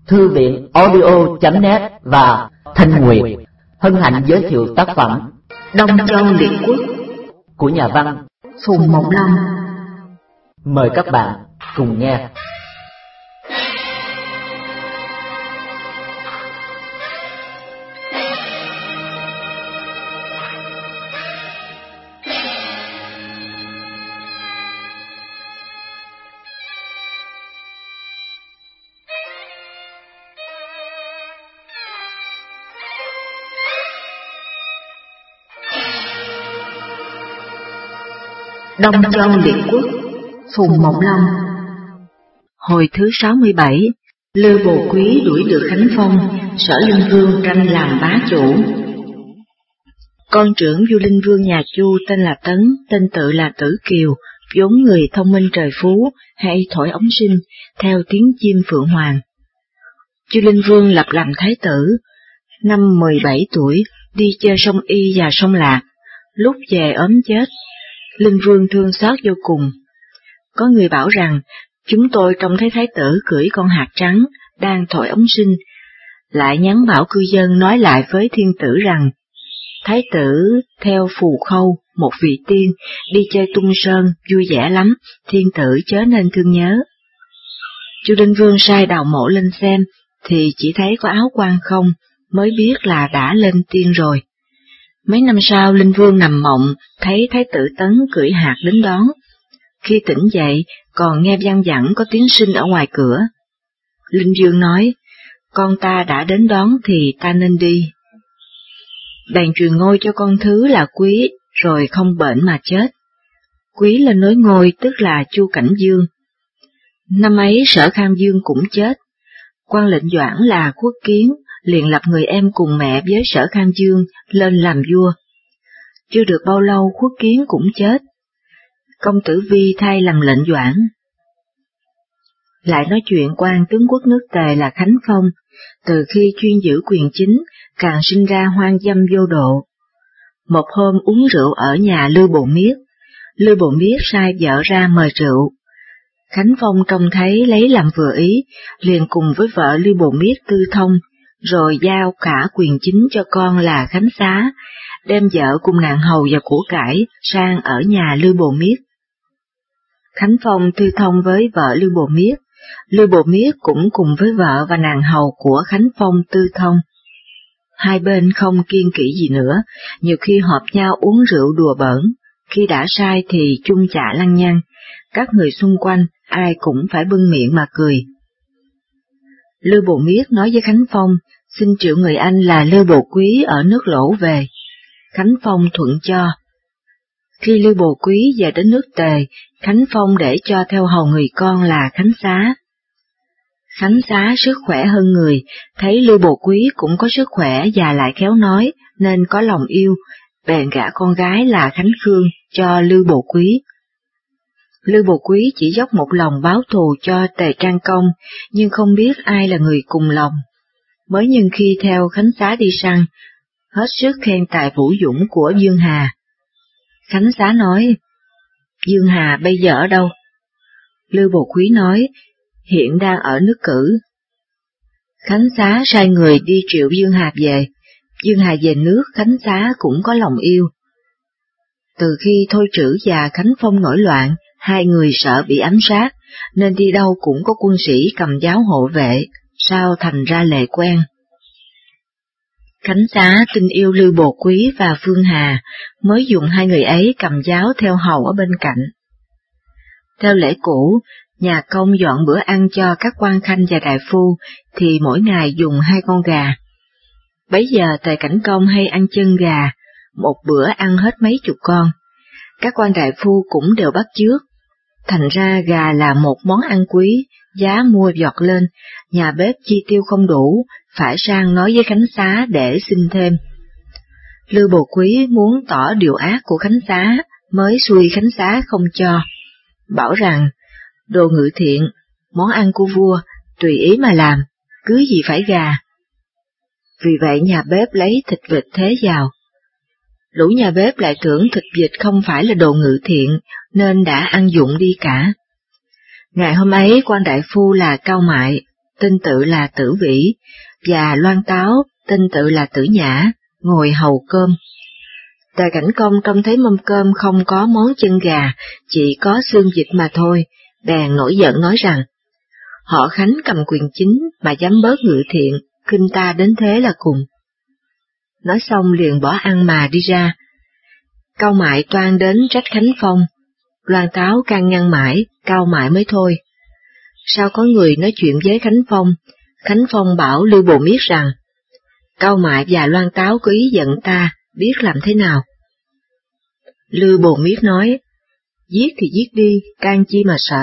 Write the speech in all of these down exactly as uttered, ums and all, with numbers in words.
Thư viện audio chấm net và Thanh Nguyệt hân hạnh giới thiệu tác phẩm Đông Châu Liệt Quốc của nhà văn Phùng Mộng Long. Mời các bạn cùng nghe. Đông Châu Liệt Quốc, Phùng Mộng Long. Hồi thứ sáu mươi bảy, Lưu Bồ Quý đuổi được Khánh Phong, Sở Linh Vương tranh làm bá chủ. Con trưởng Vua Linh Vương nhà Chu tên là Tấn, tên tự là Tử Kiều, vốn người thông minh trời phú, hay thổi ống sinh, theo tiếng chim phượng hoàng. Chu Linh Vương lập làm thái tử, năm mười bảy tuổi, đi chơi sông Y và sông Lạc, lúc về ốm chết. Linh Vương thương xót vô cùng. Có người bảo rằng, chúng tôi trông thấy thái tử cưỡi con hạt trắng, đang thổi ống sinh, lại nhắn bảo cư dân nói lại với thiên tử rằng, thái tử theo phù khâu, một vị tiên, đi chơi tung sơn, vui vẻ lắm, thiên tử chớ nên thương nhớ. Chu Linh Vương sai đào mộ lên xem, thì chỉ thấy có áo quan không, mới biết là đã lên tiên rồi. Mấy năm sau Linh Vương nằm mộng, thấy thái tử Tấn cưỡi hạt đến đón. Khi tỉnh dậy, còn nghe văng vẳng có tiếng sinh ở ngoài cửa. Linh Vương nói, con ta đã đến đón thì ta nên đi. Bèn truyền ngôi cho con thứ là Quý, rồi không bệnh mà chết. Quý lên nối ngôi tức là Chu Cảnh Dương. Năm ấy Sở Kham Dương cũng chết. Quan lệnh Doãn là Quốc Kiến, liền lập người em cùng mẹ với Sở Kham Dương lên làm vua. Chưa được bao lâu Quốc Kiến cũng chết. Công tử Vi thay làm lệnh Doãn. Lại nói chuyện quan tướng quốc nước Tề là Khánh Phong, từ khi chuyên giữ quyền chính, càng sinh ra hoang dâm vô độ. Một hôm uống rượu ở nhà Lưu Bồ Miết, Lưu Bồ Miết sai vợ ra mời rượu. Khánh Phong trông thấy lấy làm vừa ý, liền cùng với vợ Lưu Bồ Miết tư thông, rồi giao cả quyền chính cho con là Khánh Xá, đem vợ cùng nàng hầu và của cải sang ở nhà Lưu Bồ Miết. Khánh Phong tư thông với vợ Lưu Bồ Miết, Lưu Bồ Miết cũng cùng với vợ và nàng hầu của Khánh Phong tư thông. Hai bên không kiêng kỵ gì nữa, nhiều khi họp nhau uống rượu đùa bỡn, khi đã sai thì chung chạ lăng nhăng, các người xung quanh ai cũng phải bưng miệng mà cười. Lưu Bồ Miết nói với Khánh Phong, xin triệu người anh là Lưu Bồ Quý ở nước Lỗ về. Khánh Phong thuận cho. Khi Lưu Bồ Quý về đến nước Tề, Khánh Phong để cho theo hầu người con là Khánh Xá. Khánh Xá sức khỏe hơn người, thấy Lưu Bồ Quý cũng có sức khỏe và lại khéo nói, nên có lòng yêu, bèn gả con gái là Khánh Khương cho Lưu Bồ Quý. Lưu Bồ Quý chỉ dốc một lòng báo thù cho Tề Trang Công, nhưng không biết ai là người cùng lòng. Mới nhưng khi theo Khánh Xá đi săn, hết sức khen tài vũ dũng của Dương Hà. Khánh Xá nói, Dương Hà bây giờ ở đâu? Lưu Bồ Quý nói, hiện đang ở nước Cử. Khánh Xá sai người đi triệu Dương Hà về, Dương Hà về nước Khánh Xá cũng có lòng yêu. Từ khi Thôi Trữ và Khánh Phong nổi loạn, hai người sợ bị ám sát, nên đi đâu cũng có quân sĩ cầm giáo hộ vệ, sao thành ra lệ quen. Khánh Xá tin yêu Lưu Bồ Quý và Phương Hà, mới dùng hai người ấy cầm giáo theo hầu ở bên cạnh. Theo lễ cũ, nhà công dọn bữa ăn cho các quan khanh và đại phu, thì mỗi ngày dùng hai con gà. Bấy giờ Tề Cảnh Công hay ăn chân gà, một bữa ăn hết mấy chục con. Các quan đại phu cũng đều bắt chước. Thành ra gà là một món ăn quý, giá mua giọt lên, nhà bếp chi tiêu không đủ, phải sang nói với Khánh Xá để xin thêm. Lưu Bồ Quý muốn tỏ điều ác của Khánh Xá, mới xuôi Khánh Xá không cho, bảo rằng, đồ ngự thiện, món ăn của vua, tùy ý mà làm, cứ gì phải gà. Vì vậy nhà bếp lấy thịt vịt thế vào. Lũ nhà bếp lại tưởng thịt vịt không phải là đồ ngự thiện, nên đã ăn dụng đi cả. Ngày hôm ấy quan đại phu là Cao Mại, tên tự là Tử Vĩ, và Loan Táo, tên tự là Tử Nhã, ngồi hầu cơm. Tề Cảnh Công trông thấy mâm cơm không có món chân gà, chỉ có xương vịt mà thôi, bèn nổi giận nói rằng, họ Khánh cầm quyền chính mà dám bớt ngự thiện, khinh ta đến thế là cùng. Nói xong liền bỏ ăn mà đi ra. Cao Mại toan đến trách Khánh Phong, Loan Táo can ngăn mãi, Cao Mại mới thôi. Sao có người nói chuyện với Khánh Phong, Khánh Phong bảo Lưu Bồ Miết rằng, Cao Mại và Loan Táo có ý giận ta, biết làm thế nào? Lưu Bồ Miết nói, giết thì giết đi, can chi mà sợ.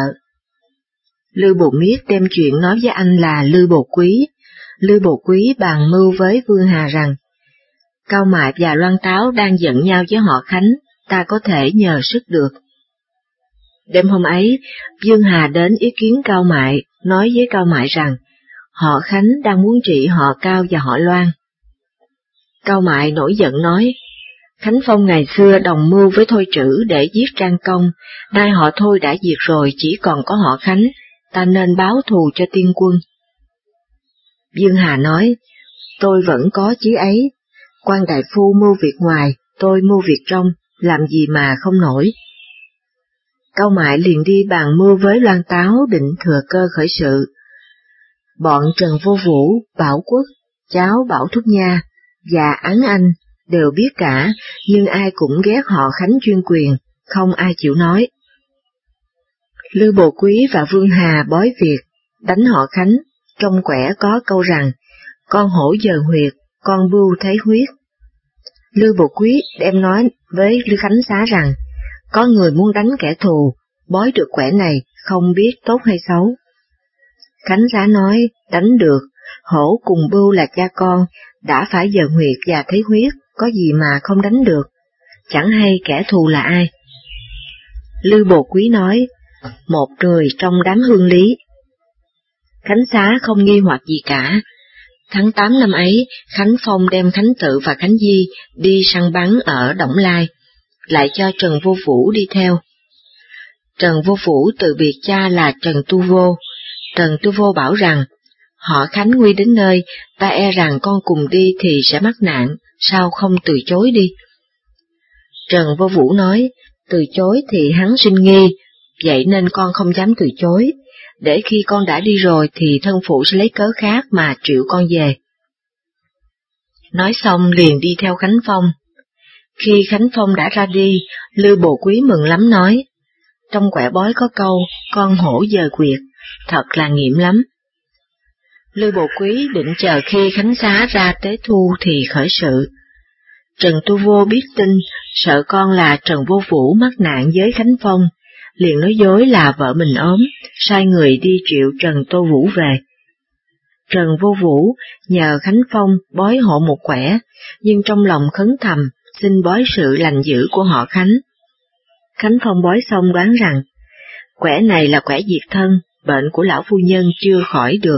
Lưu Bồ Miết đem chuyện nói với anh là Lưu Bồ Quý. Lưu Bồ Quý bàn mưu với Vương Hà rằng, Cao Mại và Loan Táo đang giận nhau với họ Khánh, ta có thể nhờ sức được. Đêm hôm ấy, Vương Hà đến ý kiến Cao Mại, nói với Cao Mại rằng, họ Khánh đang muốn trị họ Cao và họ Loan. Cao Mại nổi giận nói, Khánh Phong ngày xưa đồng mưu với Thôi Trữ để giết Trang Công, nay họ Thôi đã diệt rồi, chỉ còn có họ Khánh, ta nên báo thù cho tiên quân. Dương Hà nói, tôi vẫn có chí ấy, quan đại phu mưu việc ngoài, tôi mưu việc trong, làm gì mà không nổi. Cao Mại liền đi bàn mưu với Loan Táo định thừa cơ khởi sự. Bọn Trần Vô Vũ, Bảo Quốc, cháu Bảo Thúc Nha và Án Anh đều biết cả, nhưng ai cũng ghét họ Khánh chuyên quyền, không ai chịu nói. Lưu Bồ Quý và Vương Hà bói việc, đánh họ Khánh, trong quẻ có câu rằng, con hổ dời huyệt, con bưu thấy huyết. Lưu Bồ Quý đem nói với Lưu Khánh Xá rằng, có người muốn đánh kẻ thù, bói được quẻ này, không biết tốt hay xấu. Khánh Xá nói, đánh được, hổ cùng bưu là cha con, đã phải dời huyệt và thấy huyết, có gì mà không đánh được, chẳng hay kẻ thù là ai. Lưu Bồ Quý nói, một người trong đám hương lý. Khánh Xá không nghi hoặc gì cả. Tháng tám năm ấy, Khánh Phong đem Khánh Tự và Khánh Di đi săn bắn ở Đổng Lai, lại cho Trần Vô Vũ đi theo. Trần Vô Vũ từ biệt cha là Trần Tu Vô. Trần Tu Vô bảo rằng, họ Khánh nguy đến nơi, ta e rằng con cùng đi thì sẽ mắc nạn, sao không từ chối đi? Trần Vô Vũ nói, từ chối thì hắn sinh nghi, vậy nên con không dám từ chối, để khi con đã đi rồi thì thân phụ sẽ lấy cớ khác mà triệu con về. Nói xong liền đi theo Khánh Phong. Khi Khánh Phong đã ra đi, Lưu Bồ Quý mừng lắm nói, trong quẻ bói có câu, con hổ dời quyệt, thật là nghiệm lắm. Lưu Bồ Quý định chờ khi Khánh Xá ra tế thu thì khởi sự. Trần Tu Vô biết tin, sợ con là Trần Vô Vũ mắc nạn với Khánh Phong, liền nói dối là vợ mình ốm, sai người đi triệu Trần Tô Vũ về. Trần Vô Vũ nhờ Khánh Phong bói hộ một quẻ, nhưng trong lòng khấn thầm, xin bói sự lành dữ của họ Khánh. Khánh Phong bói xong đoán rằng, quẻ này là quẻ diệt thân, bệnh của lão phu nhân chưa khỏi được.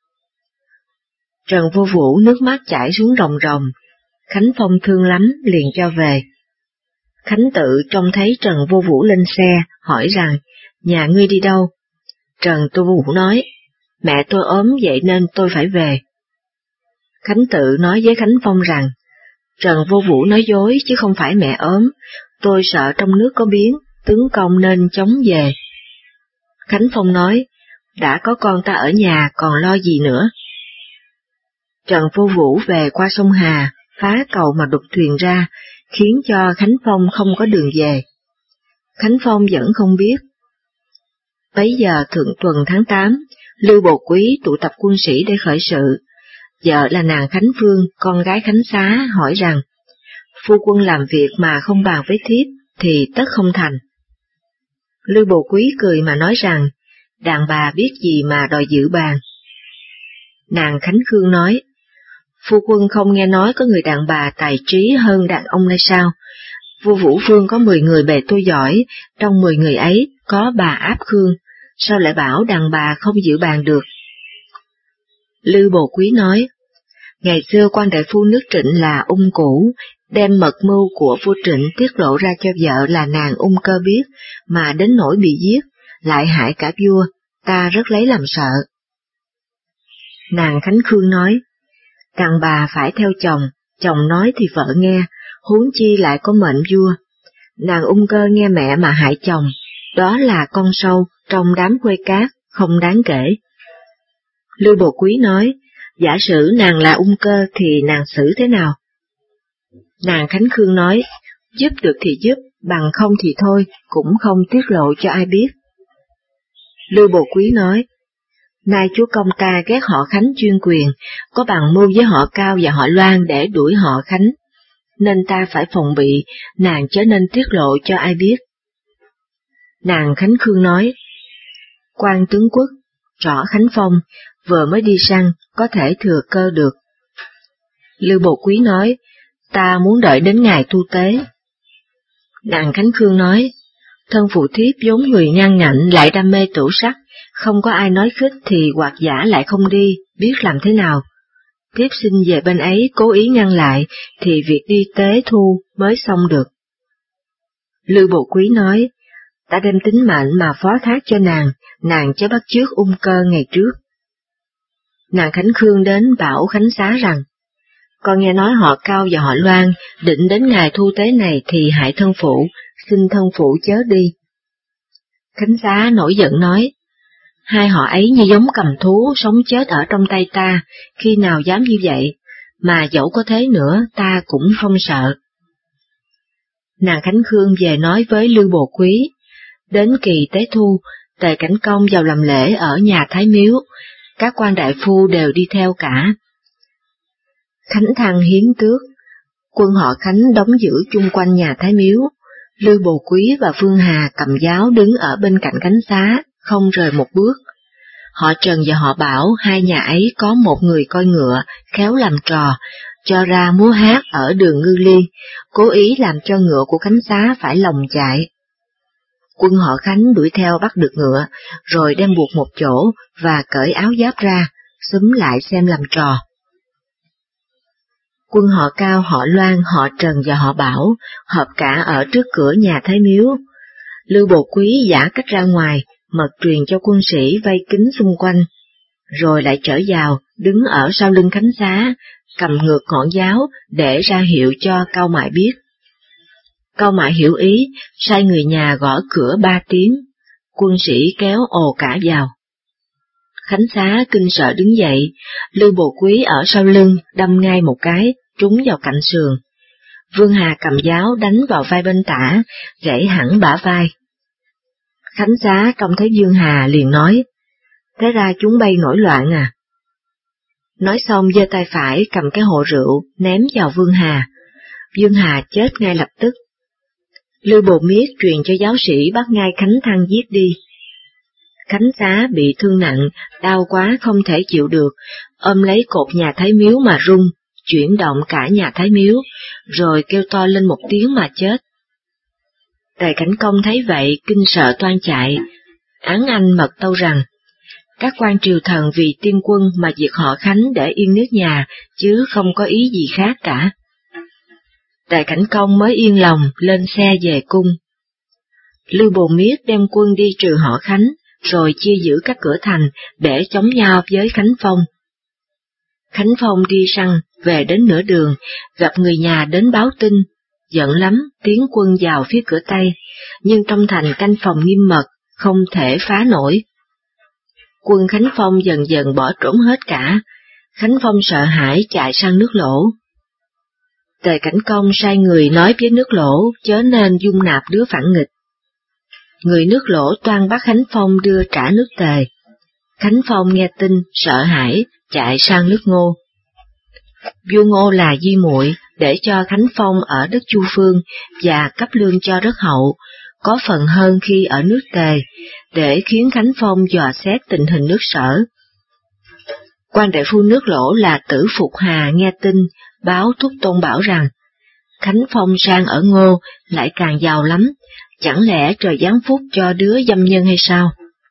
Trần Vô Vũ nước mắt chảy xuống ròng ròng, Khánh Phong thương lắm liền cho về. Khánh Tự trông thấy Trần Vô Vũ lên xe, hỏi rằng, nhà ngươi đi đâu? Trần Tô Vũ nói, mẹ tôi ốm vậy nên tôi phải về. Khánh Tự nói với Khánh Phong rằng, Trần Vô Vũ nói dối chứ không phải mẹ ốm, tôi sợ trong nước có biến, tướng công nên chống về. Khánh Phong nói, đã có con ta ở nhà còn lo gì nữa. Trần Vô Vũ về qua sông Hà, phá cầu mà đục thuyền ra, khiến cho Khánh Phong không có đường về. Khánh Phong vẫn không biết. Bấy giờ thượng tuần tháng tám, Lưu Bồ Quý tụ tập quân sĩ để khởi sự. Vợ là nàng Khánh Phương, con gái Khánh Xá, hỏi rằng, phu quân làm việc mà không bàn với thiếp, thì tất không thành. Lưu Bồ Quý cười mà nói rằng, đàn bà biết gì mà đòi dự bàn. Nàng Khánh Khương nói, phu quân không nghe nói có người đàn bà tài trí hơn đàn ông hay sao? Vua Vũ Vương có mười người bề tôi giỏi, trong mười người ấy có bà Áp Khương, sao lại bảo đàn bà không dự bàn được? Lưu Bồ Quý nói, ngày xưa quan đại phu nước Trịnh là Ung Cũ, đem mật mưu của vua Trịnh tiết lộ ra cho vợ là nàng Ung Cơ biết, mà đến nỗi bị giết, lại hại cả vua, ta rất lấy làm sợ. Nàng Khánh Khương nói, đàn bà phải theo chồng, chồng nói thì vợ nghe, huống chi lại có mệnh vua. Nàng Ung Cơ nghe mẹ mà hại chồng, đó là con sâu trong đám quê cát, không đáng kể. Lưu Bồ Quý nói, giả sử nàng là Ung Cơ thì nàng xử thế nào? Nàng Khánh Khương nói, giúp được thì giúp, bằng không thì thôi, cũng không tiết lộ cho ai biết. Lưu Bồ Quý nói, nay chúa công ta ghét họ Khánh chuyên quyền, có bằng mưu với họ Cao và họ Loan để đuổi họ Khánh, nên ta phải phòng bị, nàng chớ nên tiết lộ cho ai biết. Nàng Khánh Khương nói, quan tướng quốc, trỏ Khánh Phong, vừa mới đi săn, có thể thừa cơ được. Lưu Bồ Quý nói, ta muốn đợi đến ngày thu tế. Nàng Khánh Khương nói, thân phụ thiếp vốn người ngang ngạnh lại đam mê tửu sắc, không có ai nói khích thì hoặc giả lại không đi, biết làm thế nào. Thiếp xin về bên ấy cố ý ngăn lại, thì việc đi tế thu mới xong được. Lưu Bồ Quý nói, ta đem tính mệnh mà phó thác cho nàng, nàng chớ bắt chước Ung Cơ ngày trước. Nàng Khánh Khương đến bảo Khánh Xá rằng, con nghe nói họ Cao và họ Loan định đến ngày thu tế này thì hại thân phụ, xin thân phụ chớ đi. Khánh Xá nổi giận nói, hai họ ấy như giống cầm thú sống chết ở trong tay ta, khi nào dám như vậy, mà dẫu có thế nữa ta cũng không sợ. Nàng Khánh Khương về nói với Lưu Bồ Quý, đến kỳ tế thu, Tề Cảnh Công vào làm lễ ở nhà Thái Miếu, các quan đại phu đều đi theo cả. Khánh Thăng hiến tước, quân họ Khánh đóng giữ chung quanh nhà Thái Miếu, Lưu Bồ Quý và Phương Hà cầm giáo đứng ở bên cạnh Khánh Xá, không rời một bước. Họ Trần và họ Bảo, hai nhà ấy có một người coi ngựa, khéo làm trò, cho ra múa hát ở đường Ngư Ly, cố ý làm cho ngựa của Khánh Xá phải lòng chạy. Quân họ Khánh đuổi theo bắt được ngựa, rồi đem buộc một chỗ và cởi áo giáp ra, xúm lại xem làm trò. Quân họ Cao, họ Loan, họ Trần và họ Bảo họp cả ở trước cửa nhà Thái Miếu. Lưu Bồ Quý giả cách ra ngoài, mật truyền cho quân sĩ vây kín xung quanh, rồi lại trở vào, đứng ở sau lưng Khánh Xá, cầm ngược ngọn giáo để ra hiệu cho Cao Mại biết. Cao Mại hiểu ý, sai người nhà gõ cửa ba tiếng, quân sĩ kéo ồ cả vào. Khánh Xá kinh sợ đứng dậy, Lưu Bồ Quý ở sau lưng đâm ngay một cái, trúng vào cạnh sườn. Vương Hà cầm giáo đánh vào vai bên tả, gãy hẳn bả vai. Khánh Xá trông thấy Vương Hà liền nói, thế ra chúng bay nổi loạn à. Nói xong giơ tay phải cầm cái hồ rượu ném vào Vương Hà. Vương Hà chết ngay lập tức. Lưu Bồ Miết truyền cho giáo sĩ bắt ngay Khánh Thăng giết đi. Khánh Xá bị thương nặng, đau quá không thể chịu được, ôm lấy cột nhà Thái Miếu mà rung, chuyển động cả nhà Thái Miếu, rồi kêu to lên một tiếng mà chết. Tề Cảnh Công thấy vậy kinh sợ toan chạy, Án Anh mật tâu rằng, các quan triều thần vì tiên quân mà diệt họ Khánh để yên nước nhà, chứ không có ý gì khác cả. Tề Cảnh Công mới yên lòng lên xe về cung. Lưu Bồ Miết đem quân đi trừ họ Khánh, rồi chia giữ các cửa thành để chống nhau với Khánh Phong. Khánh Phong đi săn, về đến nửa đường, gặp người nhà đến báo tin, giận lắm, tiến quân vào phía cửa Tây, nhưng trong thành canh phòng nghiêm mật, không thể phá nổi. Quân Khánh Phong dần dần bỏ trốn hết cả, Khánh Phong sợ hãi chạy sang nước Lỗ. Tề Cảnh Công sai người nói với nước Lỗ chớ nên dung nạp đứa phản nghịch. Người nước Lỗ toan bắt Khánh Phong đưa trả nước Tề. Khánh Phong nghe tin, sợ hãi, chạy sang nước Ngô. Vua Ngô là di muội để cho Khánh Phong ở đất Chu Phương và cấp lương cho rất hậu, có phần hơn khi ở nước Tề, để khiến Khánh Phong dò xét tình hình nước Sở. Quan đại phu nước Lỗ là Tử Phục Hà nghe tin, báo Thúc Tôn Bảo rằng, Khánh Phong sang ở Ngô lại càng giàu lắm, chẳng lẽ trời giáng phúc cho đứa dâm nhân hay sao?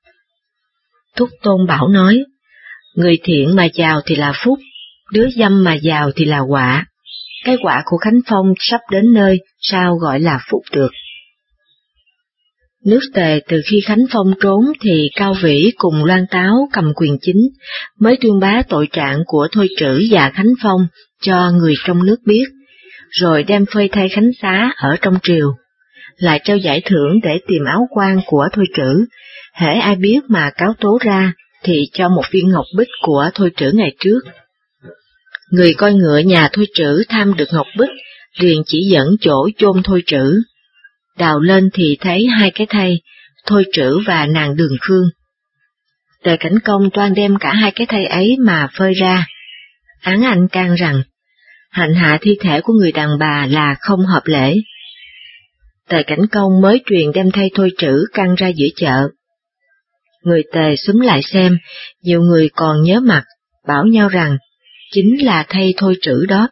Thúc Tôn Bảo nói, người thiện mà giàu thì là phúc, đứa dâm mà giàu thì là họa. Cái họa của Khánh Phong sắp đến nơi, sao gọi là phúc được? Nước Tề từ khi Khánh Phong trốn thì Cao Vĩ cùng Loan Táo cầm quyền chính, mới tuyên bá tội trạng của Thôi Trữ và Khánh Phong cho người trong nước biết, rồi đem phơi thay Khánh Xá ở trong triều, lại trao giải thưởng để tìm áo quan của Thôi Trữ, hễ ai biết mà cáo tố ra thì cho một viên ngọc bích của Thôi Trữ ngày trước. Người coi ngựa nhà Thôi Trữ tham được ngọc bích, liền chỉ dẫn chỗ chôn Thôi Trữ. Đào lên thì thấy hai cái thây, Thôi Trữ và nàng Đường Phương. Tề Cảnh Công toan đem cả hai cái thây ấy mà phơi ra. Án Anh can rằng, hành hạ thi thể của người đàn bà là không hợp lễ. Tề Cảnh Công mới truyền đem thây Thôi Trữ căng ra giữa chợ. Người Tề xúm lại xem, nhiều người còn nhớ mặt, bảo nhau rằng, chính là thây Thôi Trữ đó.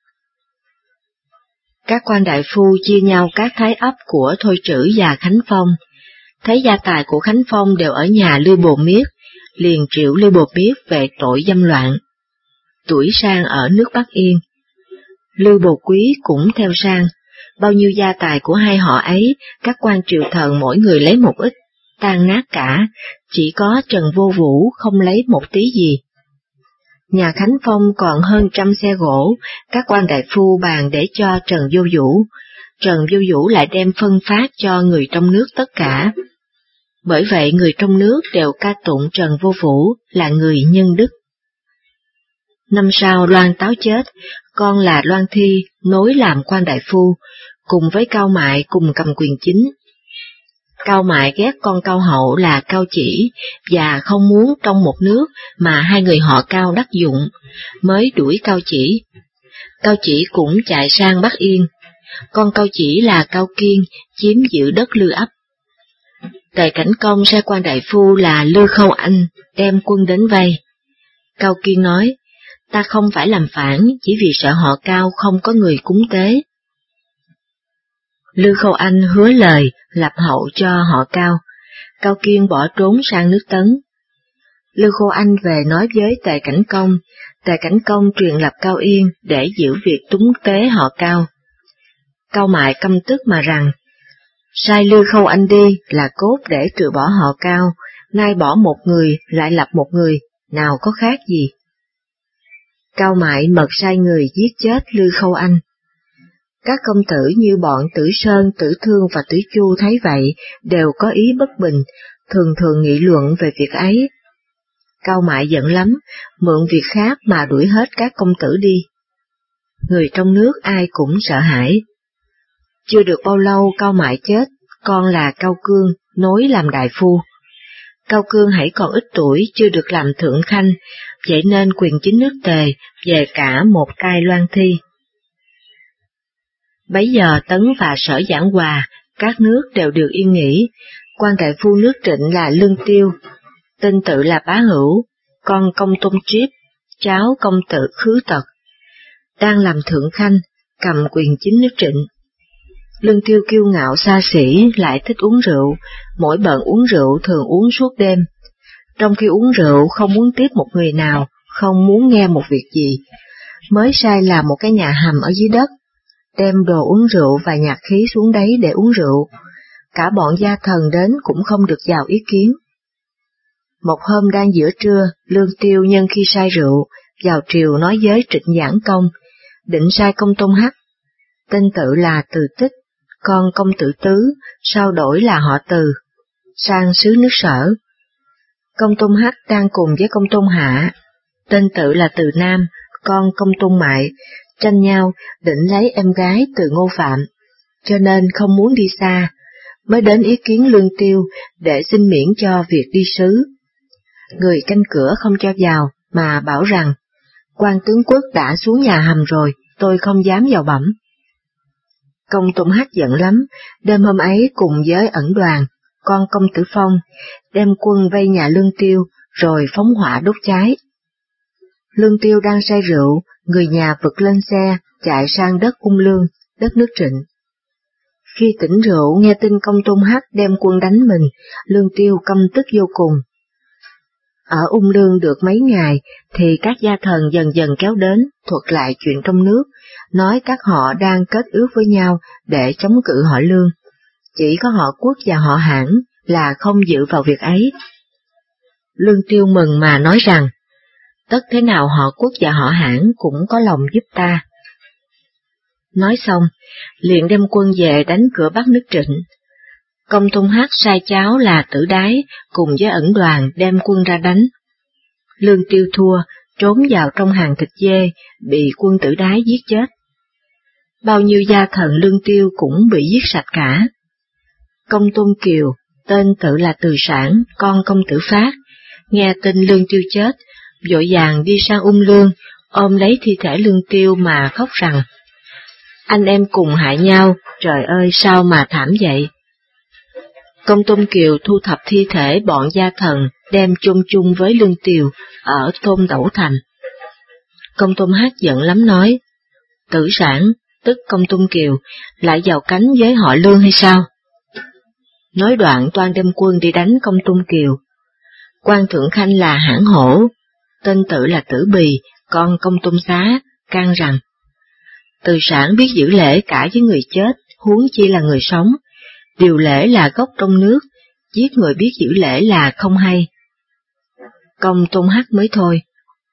Các quan đại phu chia nhau các thái ấp của Thôi Trữ và Khánh Phong, thấy gia tài của Khánh Phong đều ở nhà Lưu Bồ Miết, liền triệu Lưu Bồ Miết về tội dâm loạn. Tuổi sang ở nước Bắc Yên. Lưu Bồ Quý cũng theo sang, bao nhiêu gia tài của hai họ ấy, các quan triều thần mỗi người lấy một ít, tan nát cả, chỉ có Trần Vô Vũ không lấy một tí gì. Nhà Khánh Phong còn hơn trăm xe gỗ, các quan đại phu bàn để cho Trần Vô Vũ, Trần Vô Vũ lại đem phân phát cho người trong nước tất cả. Bởi vậy người trong nước đều ca tụng Trần Vô Vũ là người nhân đức. Năm sau Loan Táo chết, con là Loan Thi nối làm quan đại phu, cùng với Cao Mại cùng cầm quyền chính. Cao Mại ghét con Cao Hậu là Cao Chỉ, và không muốn trong một nước mà hai người họ Cao đắc dụng, mới đuổi Cao Chỉ. Cao Chỉ cũng chạy sang Bắc Yên, con Cao Chỉ là Cao Kiên, chiếm giữ đất Lư ấp. Tề Cảnh Công sai quan đại phu là Lư Khâu Anh, đem quân đến vây. Cao Kiên nói, ta không phải làm phản, chỉ vì sợ họ Cao không có người cúng tế. Lư Khâu Anh hứa lời lập hậu cho họ Cao, Cao Kiên bỏ trốn sang nước Tấn. Lư Khâu Anh về nói với Tề Cảnh Công, Tề Cảnh Công truyền lập Cao Yên để giữ việc túng tế họ Cao. Cao Mại căm tức mà rằng, sai Lư Khâu Anh đi là cốt để trừ bỏ họ Cao, nay bỏ một người lại lập một người, nào có khác gì. Cao Mại mật sai người giết chết Lư Khâu Anh. Các công tử như bọn Tử Sơn, Tử Thương và Tử Chu thấy vậy, đều có ý bất bình, thường thường nghị luận về việc ấy. Cao Mại giận lắm, mượn việc khác mà đuổi hết các công tử đi. Người trong nước ai cũng sợ hãi. Chưa được bao lâu Cao Mại chết, con là Cao Cương, nối làm đại phu. Cao Cương hãy còn ít tuổi, chưa được làm thượng khanh, vậy nên quyền chính nước Tề về cả một cai Loan Thi. Bấy giờ Tấn và Sở Giảng Hòa, các nước đều được yên nghỉ, quan đại phu nước Trịnh là Lương Tiêu, tên tự là Bá Hữu, con Công Tôn Triếp, cháu công tử Khứ Tật, đang làm thượng khanh, cầm quyền chính nước Trịnh. Lương Tiêu kiêu ngạo xa xỉ, lại thích uống rượu, mỗi bận uống rượu thường uống suốt đêm. Trong khi uống rượu không muốn tiếp một người nào, không muốn nghe một việc gì, mới sai làm một cái nhà hầm ở dưới đất, đem đồ uống rượu và nhạc khí xuống đấy để uống rượu. Cả bọn gia thần đến cũng không được vào ý kiến. Một hôm đang giữa trưa, Lương Tiêu nhân khi say rượu, vào triều nói với Trịnh Giảng Công, định sai Công Tôn Hắc, tên tự là Từ Tích, con Công Tử Tứ, sau đổi là họ Từ, sang xứ nước Sở. Công Tôn Hắc đang cùng với Công Tôn Hạ, tên tự là Từ Nam, con Công Tôn Mại, tranh nhau định lấy em gái từ Ngô Phạm, cho nên không muốn đi xa, mới đến ý kiến Lương Tiêu để xin miễn cho việc đi sứ. Người canh cửa không cho vào, mà bảo rằng, quan tướng quốc đã xuống nhà hầm rồi, tôi không dám vào bẩm. Công Tôn Hắc giận lắm, đêm hôm ấy cùng với ẩn đoàn, con Công Tử Phong, đem quân vây nhà Lương Tiêu, rồi phóng hỏa đốt cháy. Lương Tiêu đang say rượu, người nhà vực lên xe, chạy sang đất Ung Lương, đất nước Trịnh. Khi tỉnh rượu nghe tin Công Tôn Hắc đem quân đánh mình, Lương Tiêu căm tức vô cùng. Ở Ung Lương được mấy ngày, thì các gia thần dần dần kéo đến, thuật lại chuyện trong nước, nói các họ đang kết ước với nhau để chống cự họ Lương. chỉ có họ Quốc và họ Hãn là không dự vào việc ấy. Lương Tiêu mừng mà nói rằng, tất thế nào họ Quốc và họ Hãn cũng có lòng giúp ta. Nói xong, liền đem quân về đánh cửa Bắc nước Trịnh. Công Tôn Hắc sai cháu là Tử Đái cùng với Ẩn Đoàn đem quân ra đánh. Lương Tiêu thua, trốn vào trong hàng thịt dê, bị quân Tử Đái giết chết. Bao nhiêu gia thần Lương Tiêu cũng bị giết sạch cả. Công Tôn Kiều, tên tự là Từ Sản, con công tử Phát, nghe tin Lương Tiêu chết, vội vàng đi sang Ung Lương, ôm lấy thi thể Lương Tiêu mà khóc rằng, anh em cùng hại nhau, trời ơi sao mà thảm vậy. Công Tôn Kiều thu thập thi thể bọn gia thần đem chôn chung với Lương Tiêu ở Tôn Đẩu Thành. Công Tôn Hắc giận lắm nói, Tử Sản, tức Công Tôn Kiều, lại vào cánh với họ Lương hay sao? Nói đoạn toan đem quân đi đánh Công Tôn Kiều. Quan Thượng Khanh là Hãn Hổ, tên tự là Tử Bì, con Công Tôn Xá, can rằng, Từ Sản biết giữ lễ cả với người chết, huống chi là người sống, điều lễ là gốc trong nước, giết người biết giữ lễ là không hay. Công Tôn Hắc mới thôi.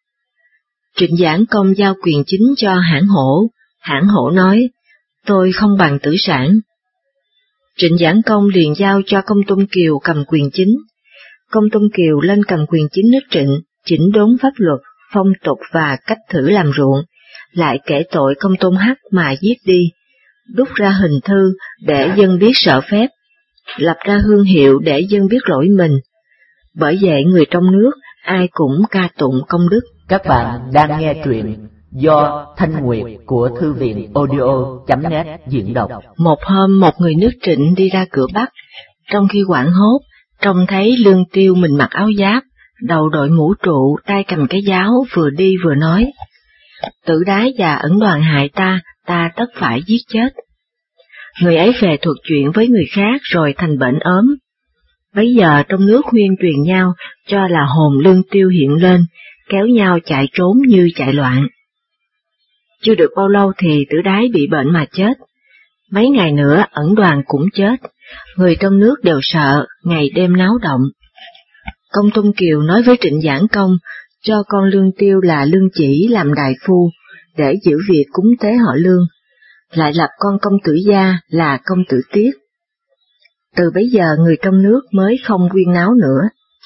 Trịnh Giảng Công giao quyền chính cho Hãn Hổ, Hãn Hổ nói, tôi không bằng Tử Sản. Trịnh Giảng Công liền giao cho Công Tôn Kiều cầm quyền chính. Công Tôn Kiều lên cầm quyền chính nước Trịnh, chỉnh đốn pháp luật, phong tục và cách thử làm ruộng, lại kể tội Công Tôn Hắc mà giết đi, đúc ra hình thư để dân biết sợ phép, lập ra hương hiệu để dân biết lỗi mình. Bởi vậy người trong nước ai cũng ca tụng công đức. Các bạn đang nghe truyện do Thanh Nguyệt của Thư viện audio chấm net diễn đọc. Một hôm một người nước Trịnh đi ra cửa Bắc, trong khi hoảng hốt, trông thấy Lương Tiêu mình mặc áo giáp, đầu đội mũ trụ, tay cầm cái giáo, vừa đi vừa nói, Tử Đái và Ẩn Đoàn hại ta, ta tất phải giết chết. Người ấy về thuật chuyện với người khác rồi thành bệnh ốm. Bấy giờ trong nước huyên truyền nhau cho là hồn Lương Tiêu hiện lên, kéo nhau chạy trốn như chạy loạn. Chưa được bao lâu thì Tử Đái bị bệnh mà chết. Mấy ngày nữa Ẩn Đoàn cũng chết, người trong nước đều sợ, ngày đêm náo động. Công Tôn Kiều nói với Trịnh Giảng Công, cho con Lương Tiêu là Lương Chỉ làm đại phu, để giữ việc cúng tế họ Lương, lại lập con công tử gia là công tử Tiết. Từ bấy giờ người trong nước mới không huyên náo nữa.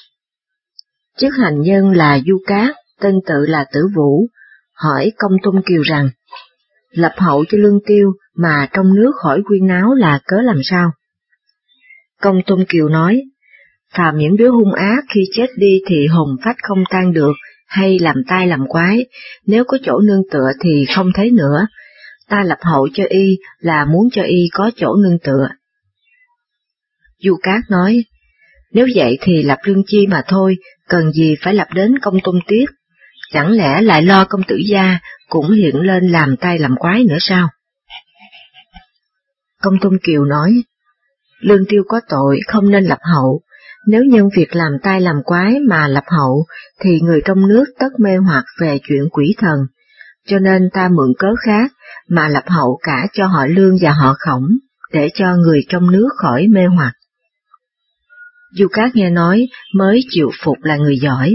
Chức hành nhân là Du Cát, tên tự là Tử Vũ, hỏi Công Tôn Kiều rằng, lập hậu cho Lương Tiêu mà trong nước khỏi huyên náo là cớ làm sao? Công Tôn Kiều nói, phàm những đứa hung ác khi chết đi thì hồn phách không tan được, hay làm tai làm quái, nếu có chỗ nương tựa thì không thấy nữa. Ta lập hậu cho y là muốn cho y có chỗ nương tựa. Du Cát nói, nếu vậy thì lập Lương Chi mà thôi, cần gì phải lập đến Công Tôn Tiết, chẳng lẽ lại lo công tử gia cũng hiện lên làm tai làm quái nữa sao? Công Tôn Kiều nói, Lương Tiêu có tội không nên lập hậu, nếu nhân việc làm tai làm quái mà lập hậu thì người trong nước tất mê hoặc về chuyện quỷ thần, cho nên ta mượn cớ khác mà lập hậu cả cho họ Lương và họ Khổng, để cho người trong nước khỏi mê hoặc. Du Cát nghe nói mới chịu phục là người giỏi.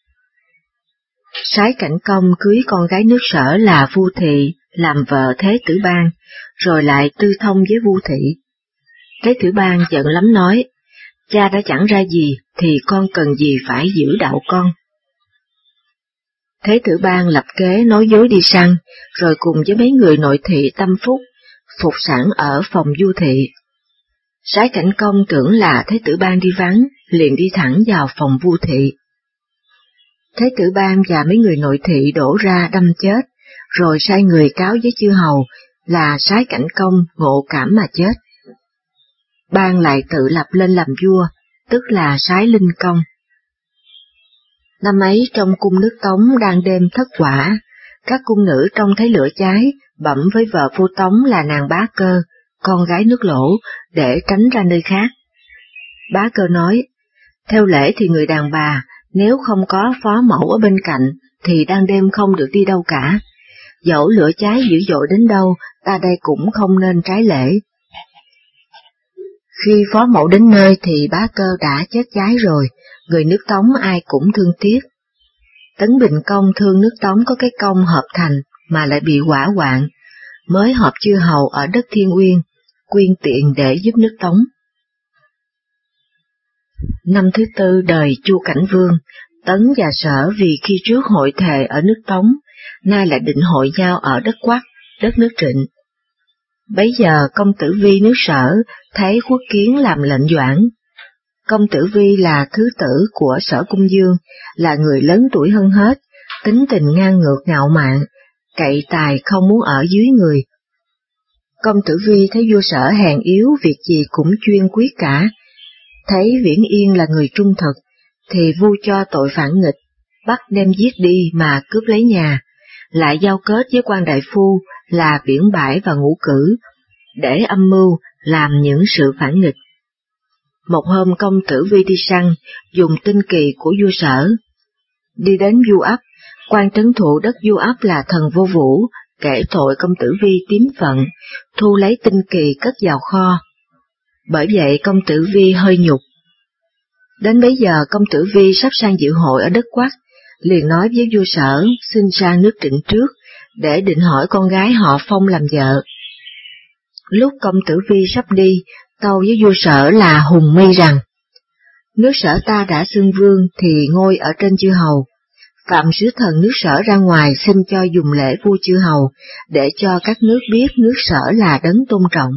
Sái Cảnh Công cưới con gái nước Sở là Vu Thị làm vợ Thế Tử Bang, rồi lại tư thông với Vu Thị. Thế Tử Bang giận lắm nói, cha đã chẳng ra gì thì con cần gì phải giữ đạo con. Thế Tử Bang lập kế nói dối đi săn, rồi cùng với mấy người nội thị tâm phúc, phục sẵn ở phòng Du Thị. Sái Cảnh Công tưởng là Thế Tử Bang đi vắng, liền đi thẳng vào phòng Vu Thị. Thế Tử Bang và mấy người nội thị đổ ra đâm chết, rồi sai người cáo với chư hầu là Sái Cảnh Công ngộ cảm mà chết. Bang lại tự lập lên làm vua, tức là Sái Linh Công. Năm ấy trong cung nước Tống đang đêm thất quả, các cung nữ trông thấy lửa cháy, bẩm với vợ vua Tống là nàng Bá Cơ, con gái nước Lỗ, để tránh ra nơi khác. Bá Cơ nói, theo lễ thì người đàn bà, nếu không có phó mẫu ở bên cạnh, thì đang đêm không được đi đâu cả. Dẫu lửa cháy dữ dội đến đâu, ta đây cũng không nên trái lễ. Khi phó mẫu đến nơi thì bá Cơ đã chết cháy rồi, người nước Tống ai cũng thương tiếc. Tấn Bình Công thương nước Tống có cái công hợp thành mà lại bị hỏa hoạn, mới họp chư hầu ở đất Thiên Uyên, quyên tiền để giúp nước Tống. Năm thứ tư đời Chu Cảnh Vương, Tấn và Sở vì khi trước hội thề ở nước Tống, nay lại định hội nhau ở đất Quắc, đất nước Trịnh. Bấy giờ công tử Vi nước Sở thấy Khuất Kiến làm lệnh doãn. Công tử Vi là thứ tử của Sở Cung Dương, là người lớn tuổi hơn hết, tính tình ngang ngược ngạo mạn, cậy tài không muốn ở dưới người. Công tử Vi thấy vua Sở hèn yếu, việc gì cũng chuyên quyết cả. Thấy Viễn Yên là người trung thực, thì vua cho tội phản nghịch, bắt đem giết đi mà cướp lấy nhà, lại giao kết với quan đại phu là Biển Bãi và Ngũ Cử, để âm mưu làm những sự phản nghịch. Một hôm công tử Vi đi săn, dùng tinh kỳ của vua Sở. Đi đến Du Ấp, quan trấn thủ đất Du Ấp là Thần Vô Vũ, kể tội công tử Vi tím phận, thu lấy tinh kỳ cất vào kho. Bởi vậy công tử Vi hơi nhục. Đến bấy giờ công tử Vi sắp sang dự hội ở đất Quắc, liền nói với vua Sở xin sang nước Trịnh trước, để định hỏi con gái họ Phong làm vợ. Lúc công tử Vi sắp đi, tâu với vua Sở là Hùng Mi rằng, nước Sở ta đã xưng vương thì ngôi ở trên chư hầu, phạm sứ thần nước Sở ra ngoài xin cho dùng lễ vua chư hầu, để cho các nước biết nước Sở là đấng tôn trọng.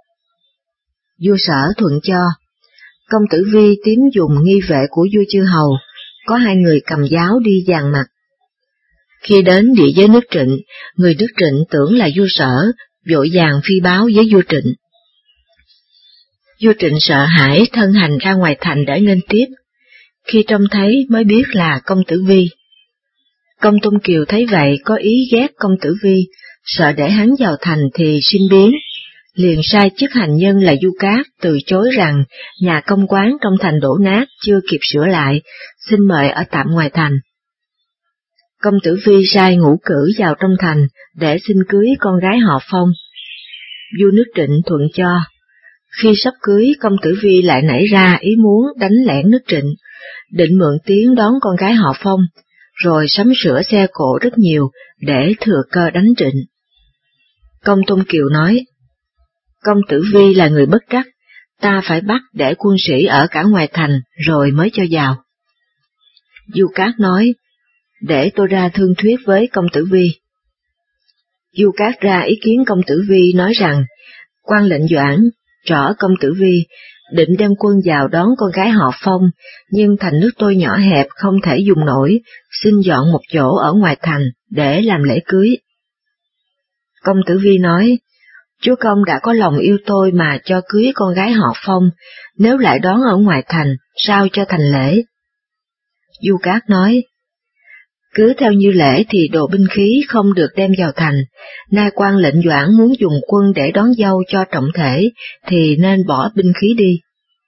Vua Sở thuận cho. Công tử Vi tím dùng nghi vệ của vua chư hầu, có hai người cầm giáo đi dàn mặt. Khi đến địa giới nước Trịnh, người nước Trịnh tưởng là vua Sở, vội vàng phi báo với vua Trịnh. Vua Trịnh sợ hãi thân hành ra ngoài thành để nghênh tiếp, khi trông thấy mới biết là công tử Vi. Công Tôn Kiều thấy vậy có ý ghét công tử Vi, sợ để hắn vào thành thì sinh biến, liền sai chức hành nhân là Du Cát từ chối rằng nhà công quán trong thành đổ nát chưa kịp sửa lại, xin mời ở tạm ngoài thành. Công tử Vi sai Ngũ Cử vào trong thành để xin cưới con gái họ Phong. Vua nước Trịnh thuận cho. Khi sắp cưới, công tử Vi lại nảy ra ý muốn đánh lẻn nước Trịnh, định mượn tiếng đón con gái họ Phong, rồi sắm sửa xe cộ rất nhiều để thừa cơ đánh Trịnh. Công Tôn Kiều nói, công tử Vi là người bất trắc, ta phải bắt để quân sĩ ở cả ngoài thành rồi mới cho vào. Du Cát nói, để tôi ra thương thuyết với công tử Vi. Du Cát ra ý kiến công tử Vi nói rằng, quan lệnh doãn, trỏ công tử Vi, định đem quân vào đón con gái họ Phong, nhưng thành nước tôi nhỏ hẹp không thể dùng nổi, xin dọn một chỗ ở ngoài thành để làm lễ cưới. Công tử Vi nói, chúa công đã có lòng yêu tôi mà cho cưới con gái họ Phong, nếu lại đón ở ngoài thành, sao cho thành lễ? Du Cát nói, cứ theo như lễ thì đồ binh khí không được đem vào thành, nay quan lệnh doãn muốn dùng quân để đón dâu cho trọng thể, thì nên bỏ binh khí đi.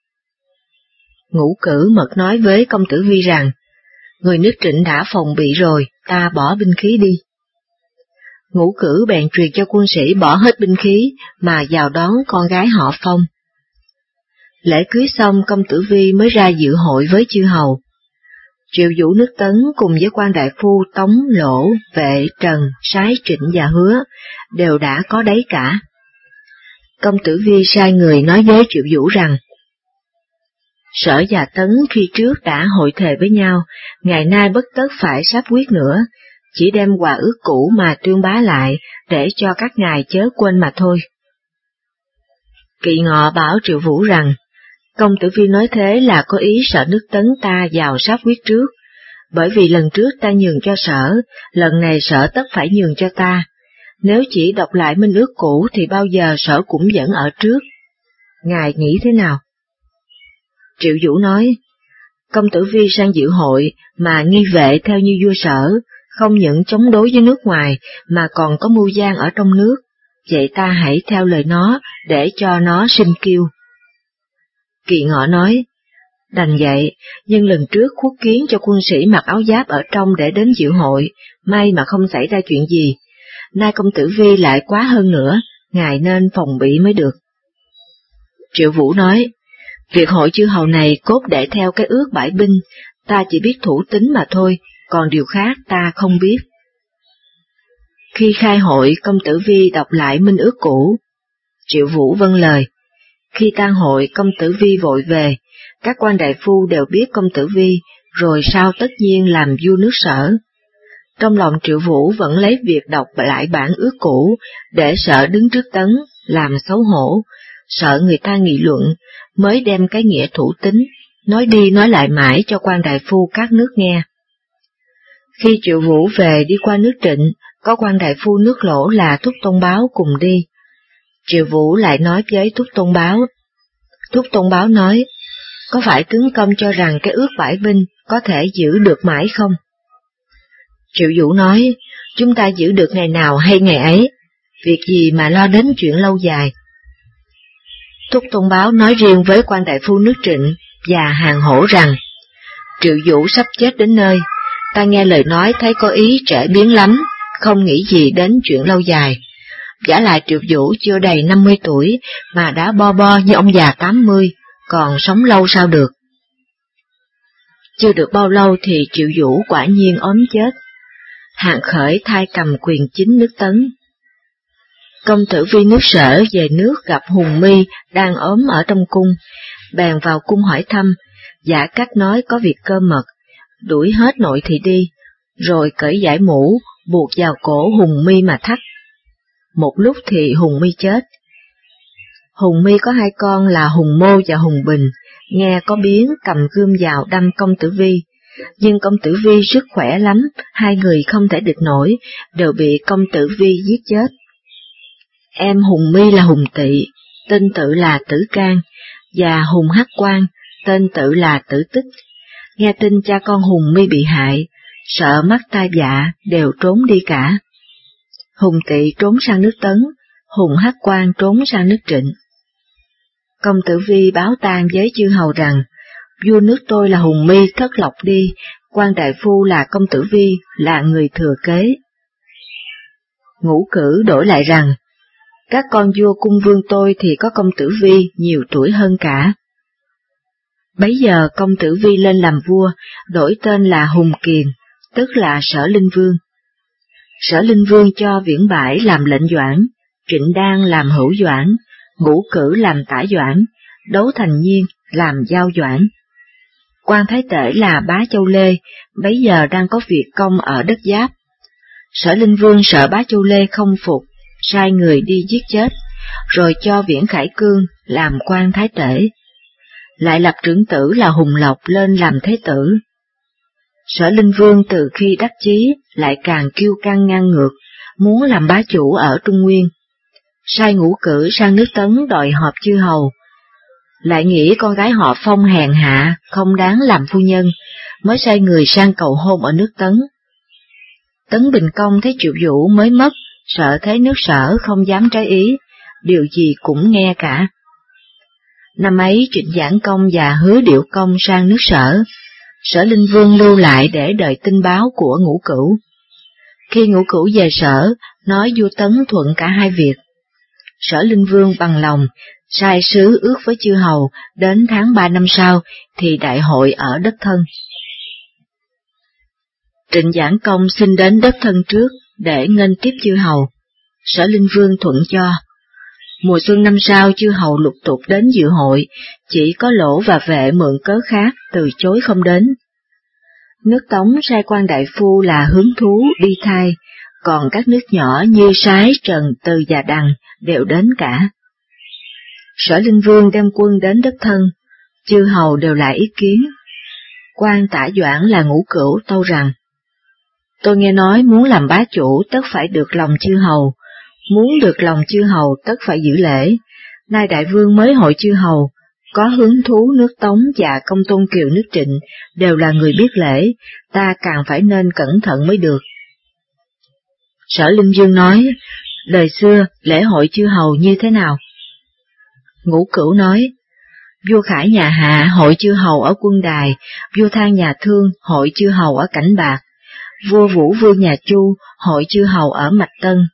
Ngũ Cử mật nói với công tử Vi rằng, người nước Trịnh đã phòng bị rồi, ta bỏ binh khí đi. Ngũ Cử bèn truyền cho quân sĩ bỏ hết binh khí mà vào đón con gái họ Phong. Lễ cưới xong công tử Vi mới ra dự hội với chư hầu. Triệu Vũ nước Tấn cùng với quan đại phu Tống, Lỗ, Vệ, Trần, Sái, Trịnh và Hứa đều đã có đấy cả. Công tử Vi sai người nói với Triệu Vũ rằng, Sở và Tấn khi trước đã hội thề với nhau, ngày nay bất tất phải sáp quyết nữa, chỉ đem hòa ước cũ mà tuyên bá lại, để cho các ngài chớ quên mà thôi. Kỵ Ngọ bảo Triệu Vũ rằng, công tử Vi nói thế là có ý sợ nước Tấn ta vào sáp quyết trước, bởi vì lần trước ta nhường cho Sở, lần này Sở tất phải nhường cho ta, nếu chỉ đọc lại minh ước cũ thì bao giờ Sở cũng vẫn ở trước. Ngài nghĩ thế nào? Triệu Vũ nói, công tử Vi sang dự hội mà nghi vệ theo như vua Sở, không những chống đối với nước ngoài mà còn có mưu gian ở trong nước, vậy ta hãy theo lời nó để cho nó sinh kiêu. Kỵ Ngọ nói, đành vậy, nhưng lần trước Khuất Kiến cho quân sĩ mặc áo giáp ở trong để đến dự hội, may mà không xảy ra chuyện gì, nay công tử Vi lại quá hơn nữa, ngài nên phòng bị mới được. Triệu Vũ nói, việc hội chư hầu này cốt để theo cái ước bãi binh, ta chỉ biết thủ tính mà thôi, còn điều khác ta không biết. Khi khai hội, công tử Vi đọc lại minh ước cũ. Triệu Vũ vâng lời. Khi tan hội, công tử Vi vội về, các quan đại phu đều biết công tử Vi, rồi sau tất nhiên làm vua nước Sở. Trong lòng Triệu Vũ vẫn lấy việc đọc lại bản ước cũ, để sợ đứng trước Tấn, làm xấu hổ, sợ người ta nghị luận, mới đem cái nghĩa thủ tính, nói đi nói lại mãi cho quan đại phu các nước nghe. Khi Triệu Vũ về đi qua nước Trịnh, có quan đại phu nước Lỗ là Thúc Tôn Báo cùng đi. Triệu Vũ lại nói với Thúc Tôn Báo. Thúc Tôn Báo nói, có phải tướng công cho rằng cái ước bãi binh có thể giữ được mãi không? Triệu Vũ nói, chúng ta giữ được ngày nào hay ngày ấy, việc gì mà lo đến chuyện lâu dài. Thúc Tôn Báo nói riêng với quan đại phu nước Trịnh và Hàng Hổ rằng, Triệu Vũ sắp chết đến nơi, ta nghe lời nói thấy có ý trễ biến lắm, không nghĩ gì đến chuyện lâu dài. Giả lại Triệu Vũ chưa đầy năm mươi tuổi mà đã bo bo như ông già tám mươi, còn sống lâu sao được. Chưa được bao lâu thì Triệu Vũ quả nhiên ốm chết. Hạng Khởi thay cầm quyền chính nước Tấn. Công tử Vi nước Sở về nước gặp Hùng My đang ốm ở trong cung, bèn vào cung hỏi thăm, giả cách nói có việc cơ mật, đuổi hết nội thị đi, rồi cởi giải mũ, buộc vào cổ Hùng My mà thắt. Một lúc thì Hùng My chết. Hùng My có hai con là Hùng Mô và Hùng Bình, nghe có biến cầm gươm vào đâm công tử Vi, nhưng công tử Vi sức khỏe lắm, hai người không thể địch nổi, đều bị công tử Vi giết chết. Em Hùng My là Hùng Tị, tên tự là Tử Can, và Hùng Hắc Quang, tên tự là Tử Tích. Nghe tin cha con Hùng My bị hại, sợ mắc tai vạ, đều trốn đi cả. Hùng Tị trốn sang nước Tấn, Hùng Hắc Quang trốn sang nước Trịnh. Công tử Vi báo tang với chư hầu rằng, vua nước tôi là Hùng My thất lộc đi, quan đại phu là công tử Vi, là người thừa kế. Ngũ Cử đổi lại rằng, các con vua cung vương tôi thì có công tử Vi nhiều tuổi hơn cả. Bấy giờ công tử Vi lên làm vua, đổi tên là Hùng Kiền, tức là Sở Linh Vương. Sở Linh Vương cho Viễn Bãi làm lệnh doãn, Trịnh Đan làm hữu doãn, Ngũ Cử làm tả doãn, Đấu Thành Nhiên làm giao doãn. Quan Thái Tể là Bá Châu Lê, bấy giờ đang có việc công ở đất Giáp. Sở Linh Vương sợ Bá Châu Lê không phục, sai người đi giết chết, rồi cho Viễn Khải Cương làm quan Thái Tể. Lại lập trưởng tử là Hùng Lộc lên làm thế tử. Sở Linh Vương từ khi đắc chí lại càng kiêu căng ngang ngược, muốn làm bá chủ ở Trung Nguyên. Sai Ngũ Cử sang nước Tấn đòi họp chư hầu, lại nghĩ con gái họ Phong hèn hạ, không đáng làm phu nhân, mới sai người sang cầu hôn ở nước Tấn. Tấn Bình Công thấy Triệu Vũ mới mất, sợ thế nước Sở không dám trái ý, điều gì cũng nghe cả. Năm ấy Trịnh Giảng Công và Hứa Điệu Công sang nước Sở, Sở Linh Vương lưu lại để đợi tin báo của Ngũ Cửu. Khi Ngũ Cửu về Sở, nói vua Tấn thuận cả hai việc. Sở Linh Vương bằng lòng, sai sứ ước với chư hầu, đến tháng ba năm sau thì đại hội ở đất Thân. Trịnh Giảng Công xin đến đất Thân trước để nghênh tiếp chư hầu. Sở Linh Vương thuận cho. Mùa xuân năm sau chư hầu lục tục đến dự hội, chỉ có Lỗ và Vệ mượn cớ khác từ chối không đến. Nước Tống sai quan đại phu là Hướng Thú đi thay, còn các nước nhỏ như Sái, Trần, Từ và Đằng đều đến cả. Sở Linh Vương đem quân đến đất Thân, chư hầu đều lại ý kiến. Quan tả doãn là Ngũ Cửu tâu rằng, tôi nghe nói muốn làm bá chủ tất phải được lòng chư hầu, muốn được lòng chư hầu tất phải giữ lễ. Nay đại vương mới hội chư hầu, có Hướng Thú nước Tống và Công Tôn Kiều nước Trịnh đều là người biết lễ, ta càng phải nên cẩn thận mới được. Sở Linh Vương nói, đời xưa lễ hội chư hầu như thế nào? Ngũ Cửu nói, vua Khải nhà Hạ hội chư hầu ở Quân Đài, vua Thang nhà Thương hội chư hầu ở Cảnh Bạc, vua Vũ Vương nhà Chu hội chư hầu ở Mạch Tân,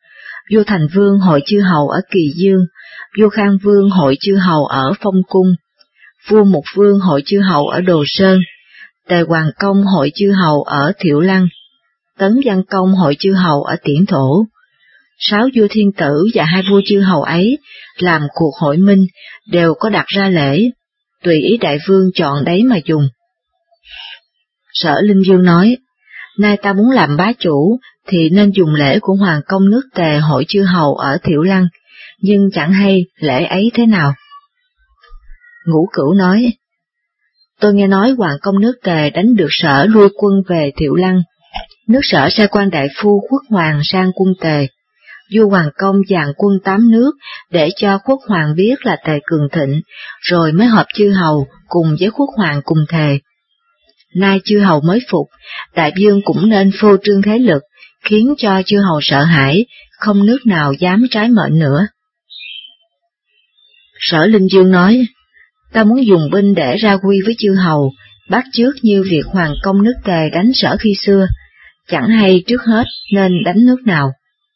vua Thành Vương hội chư hầu ở Kỳ Dương, vua Khang Vương hội chư hầu ở Phong Cung, vua Mục Vương hội chư hầu ở Đồ Sơn, Tề Hoàng Công hội chư hầu ở Thiệu Lăng, Tấn Văn Công hội chư hầu ở Tiễn Thổ. Sáu vua thiên tử và hai vua chư hầu ấy làm cuộc hội minh đều có đặt ra lễ, tùy ý đại vương chọn đấy mà dùng. Sở Linh Vương nói, nay ta muốn làm bá chủ thì nên dùng lễ của Hoàng công nước Tề hội chư hầu ở Thiệu Lăng, nhưng chẳng hay lễ ấy thế nào. Ngũ Cửu nói, tôi nghe nói Hoàng công nước Tề đánh được Sở lui quân về Thiệu Lăng, nước Sở sai quan đại phu Khuất Hoàng sang quân Tề. Vua Hoàng công dàn quân tám nước để cho Khuất Hoàng biết là Tề cường thịnh, rồi mới họp chư hầu cùng với Khuất Hoàng cùng thề. Nay chư hầu mới phục, đại vương cũng nên phô trương thế lực, khiến cho chư hầu sợ hãi, không nước nào dám trái mệnh nữa. Sở Linh Vương nói, ta muốn dùng binh để ra quy với chư hầu, bắt chước như việc Hoàng công nước Tề đánh Sở khi xưa, chẳng hay trước hết nên đánh nước nào.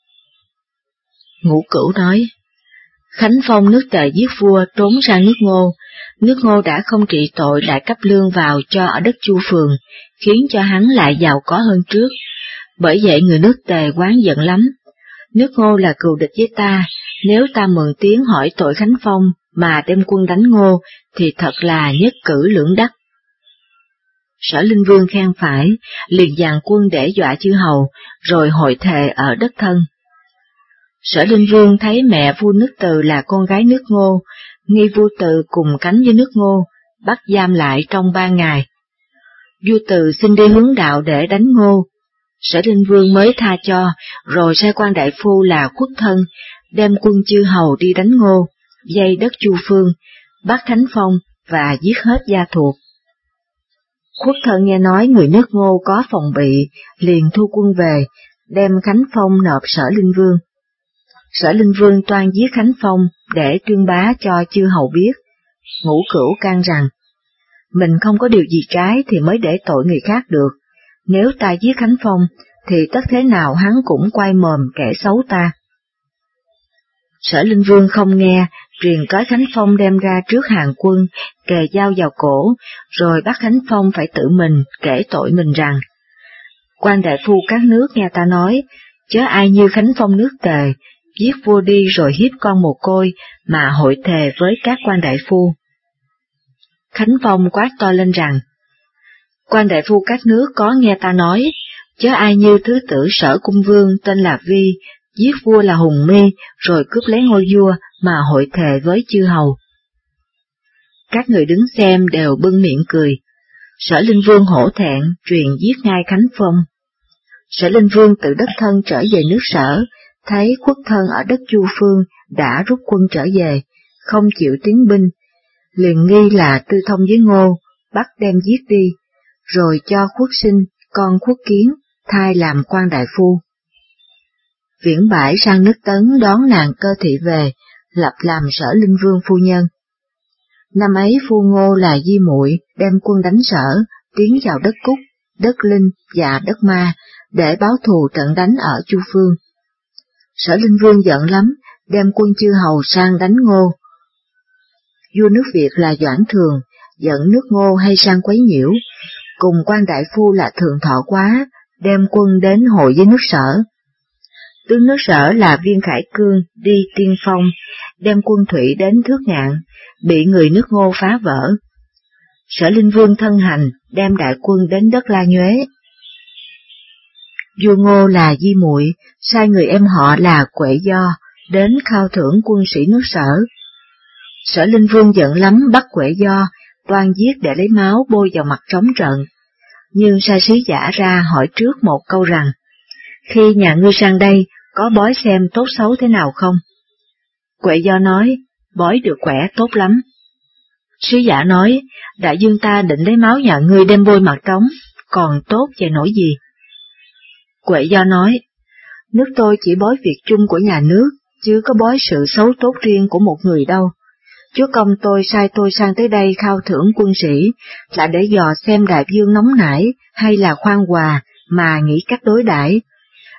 Ngũ Cửu nói, Khánh Phong nước Tề giết vua trốn sang nước Ngô, nước Ngô đã không trị tội lại cấp lương vào cho ở đất Chu Phường, khiến cho hắn lại giàu có hơn trước, bởi vậy người nước Tề oán giận lắm. Nước Ngô là cừu địch với ta, nếu ta mượn tiếng hỏi tội Khánh Phong mà đem quân đánh Ngô thì thật là nhất cử lưỡng đắc. Sở Linh Vương khen phải, liền dàn quân để dọa chư hầu, rồi hội thề ở đất thân. Sở Linh Vương thấy mẹ vua nước Từ là con gái nước Ngô, nghi vua Từ cùng cánh với nước Ngô, bắt giam lại trong ba ngày. Vua Từ xin đi hướng đạo để đánh Ngô, Sở Linh Vương mới tha cho, rồi sai quan đại phu là Khuất Thân, đem quân chư hầu đi đánh Ngô, dây đất Chu Phương, bắt Khánh Phong và giết hết gia thuộc. Khuất Thân nghe nói người nước Ngô có phòng bị, liền thu quân về, đem Khánh Phong nộp Sở Linh Vương. Sở Linh Vương toan giết Khánh Phong để tuyên bá cho chư hầu biết. Ngũ Cửu can rằng, mình không có điều gì trái thì mới để tội người khác được, nếu ta giết Khánh Phong thì tất thế nào hắn cũng quay mồm kẻ xấu ta. Sở Linh Vương không nghe, truyền cớ Khánh Phong đem ra trước hàng quân, kề dao vào cổ, rồi bắt Khánh Phong phải tự mình kể tội mình rằng, quan đại phu các nước nghe ta nói, chớ ai như Khánh Phong nước Tề, giết vua đi rồi hiếp con mồ côi mà hội thề với các quan đại phu. Khánh Phong quát to lên rằng, quan đại phu các nước có nghe ta nói, chớ ai như thứ tử Sở Cung Vương tên là Vi, giết vua là Hùng Mi rồi cướp lấy ngôi vua mà hội thề với chư hầu. Các người đứng xem đều bưng miệng cười. Sở Linh Vương hổ thẹn truyền giết ngay Khánh Phong. Sở Linh Vương tự đích thân trở về nước Sở, thấy Khuất Thân ở đất Chu Phương đã rút quân trở về, không chịu tiến binh, liền nghi là tư thông với Ngô, bắt đem giết đi, rồi cho Khuất Sinh, con Khuất Kiến, thay làm quan đại phu. Viễn Bãi sang nước Tấn đón nàng Cơ Thị về, lập làm Sở Linh Vương phu nhân. Năm ấy phu Ngô là Di Muội đem quân đánh Sở, tiến vào đất Cúc, đất Linh và đất Ma, để báo thù trận đánh ở Chu Phương. Sở Linh Vương giận lắm, đem quân chư hầu sang đánh Ngô. Vua nước Việt là Doãn Thường, giận nước Ngô hay sang quấy nhiễu, cùng quan đại phu là Thường Thọ Quá, đem quân đến hội với nước Sở. Tướng nước Sở là Viên Khải Cương đi tiên phong, đem quân thủy đến Thước Ngạn, bị người nước Ngô phá vỡ. Sở Linh Vương thân hành, đem đại quân đến đất La Nhuế. Vua Ngô là Di Muội, sai người em họ là Quệ Do, đến khao thưởng quân sĩ nước Sở. Sở Linh Vương giận lắm bắt Quệ Do, toan giết để lấy máu bôi vào mặt trống trận, nhưng sai sứ giả ra hỏi trước một câu rằng, khi nhà ngươi sang đây, có bói xem tốt xấu thế nào không? Quệ Do nói, bói được khỏe tốt lắm. Sứ giả nói, đại dương ta định lấy máu nhà ngươi đem bôi mặt trống, còn tốt về nỗi gì? Quệ Do nói, nước tôi chỉ bói việc chung của nhà nước, chứ có bói sự xấu tốt riêng của một người đâu. Chúa công tôi sai tôi sang tới đây khao thưởng quân sĩ, là để dò xem đại vương nóng nảy hay là khoan hòa mà nghĩ cách đối đãi.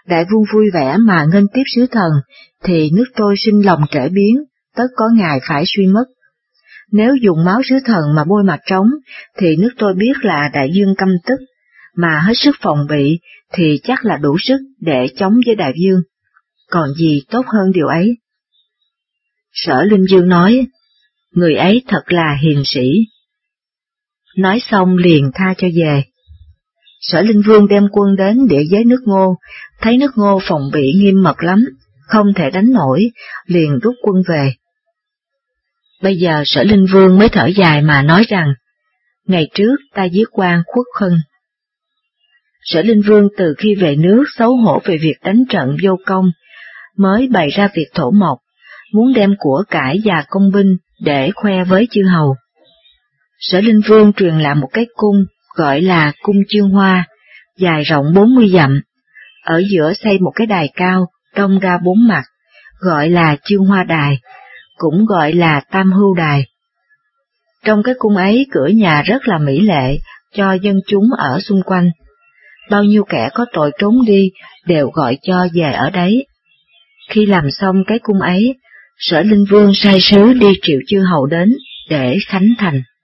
Đại vương vui vẻ mà nghênh tiếp sứ thần, thì nước tôi sinh lòng trễ biến, tất có ngày phải suy mất. Nếu dùng máu sứ thần mà bôi mặt trống, thì nước tôi biết là đại vương căm tức, mà hết sức phòng bị, thì chắc là đủ sức để chống với đại vương. Còn gì tốt hơn điều ấy? Sở Linh Vương nói, người ấy thật là hiền sĩ. Nói xong liền tha cho về. Sở Linh Vương đem quân đến địa giới nước Ngô, thấy nước Ngô phòng bị nghiêm mật lắm, không thể đánh nổi, liền rút quân về. Bây giờ Sở Linh Vương mới thở dài mà nói rằng, ngày trước ta giết quan Khuất Khân. Sở Linh Vương từ khi về nước xấu hổ về việc đánh trận vô công, mới bày ra việc thổ mộc, muốn đem của cải và công binh để khoe với chư hầu. Sở Linh Vương truyền lại một cái cung gọi là cung Chương Hoa, dài rộng bốn mươi dặm, ở giữa xây một cái đài cao, đông ra bốn mặt, gọi là Chương Hoa Đài, cũng gọi là Tam Hưu Đài. Trong cái cung ấy cửa nhà rất là mỹ lệ, cho dân chúng ở xung quanh. Bao nhiêu kẻ có tội trốn đi đều gọi cho về ở đấy. Khi làm xong cái cung ấy, Sở Linh Vương sai sứ đi triệu chư hầu đến để khánh thành.